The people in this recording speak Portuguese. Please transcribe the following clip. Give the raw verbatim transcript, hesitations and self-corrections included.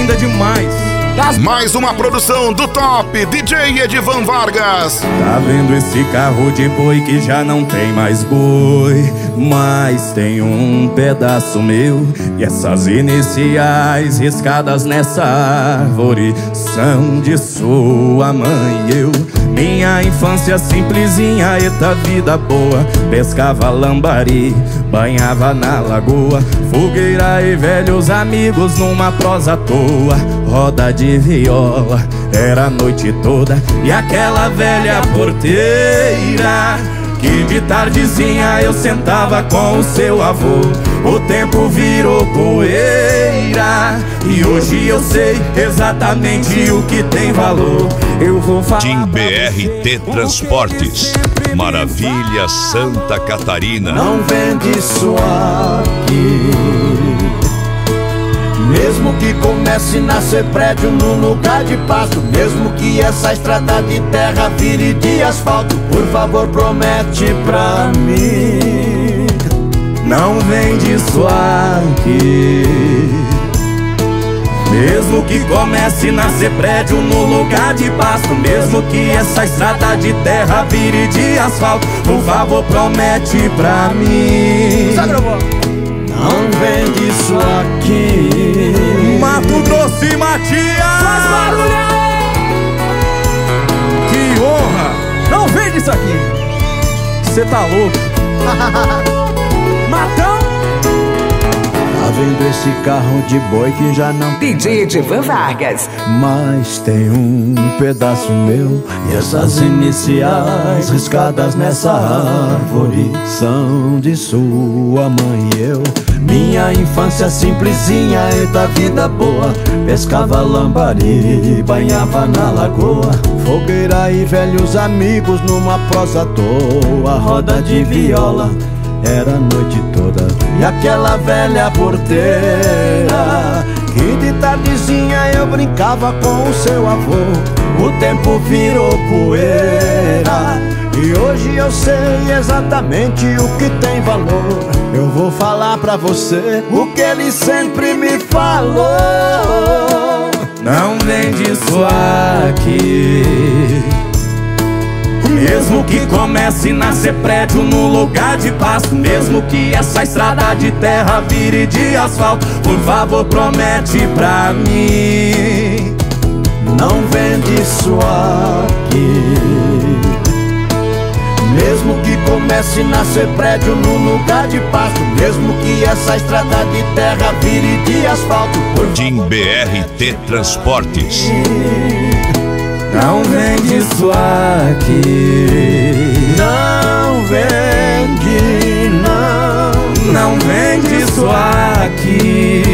linda demais. Mais uma produção do top D J Edivan Vargas. Tá vendo esse carro de boi que já não tem mais boi, mas tem um pedaço meu. E essas iniciais riscadas nessa árvore são de sua mãe e eu. Minha infância simplesinha, eita vida boa. Pescava lambari, banhava na lagoa. Fogueira e velhos amigos numa prosa à toa. Roda de viola, era a noite toda. E aquela velha porteira que de tardezinha eu sentava com o seu avô. O tempo virou poeira e hoje eu sei exatamente o que tem valor. Eu vou falar Tim B R T Transportes, Maravilha, Santa Catarina. Não vende isso aqui, mesmo que comece a nascer prédio no lugar de pasto, mesmo que essa estrada de terra vire de asfalto, por favor promete pra mim. Não vende isso aqui, mesmo que comece a nascer prédio no lugar de pasto, mesmo que essa estrada de terra vire de asfalto, por favor promete pra mim. Não vende isso aqui. Mato Grosso e Matias, faz barulho aí! Que honra! Não vende isso aqui. Cê tá louco? Matão! Tá vendo esse carro de boi que já não D J Edivan Vargas. mas tem um pedaço meu. E essas iniciais riscadas nessa árvore são de sua mãe e eu. Minha infância simplesinha, eita vida boa. Pescava lambari, banhava na lagoa. Fogueira e velhos amigos numa prosa à toa. Roda de viola, era a noite toda. E aquela velha porteira que de tardezinha eu brincava com o seu avô. O tempo virou poeira e hoje eu sei exatamente o que tem valor. Eu vou falar pra você o que ele sempre me falou. Não vende isso aqui, mesmo que comece a nascer prédio no lugar de pasto, mesmo que essa estrada de terra vire de asfalto, por favor promete pra mim. Não vende isso aqui, mesmo que comece a nascer prédio no lugar de pasto, mesmo que essa estrada de terra vire de asfalto, por Tim B R T Transportes. Não vende isso aqui, não vende, não. não vende isso aqui.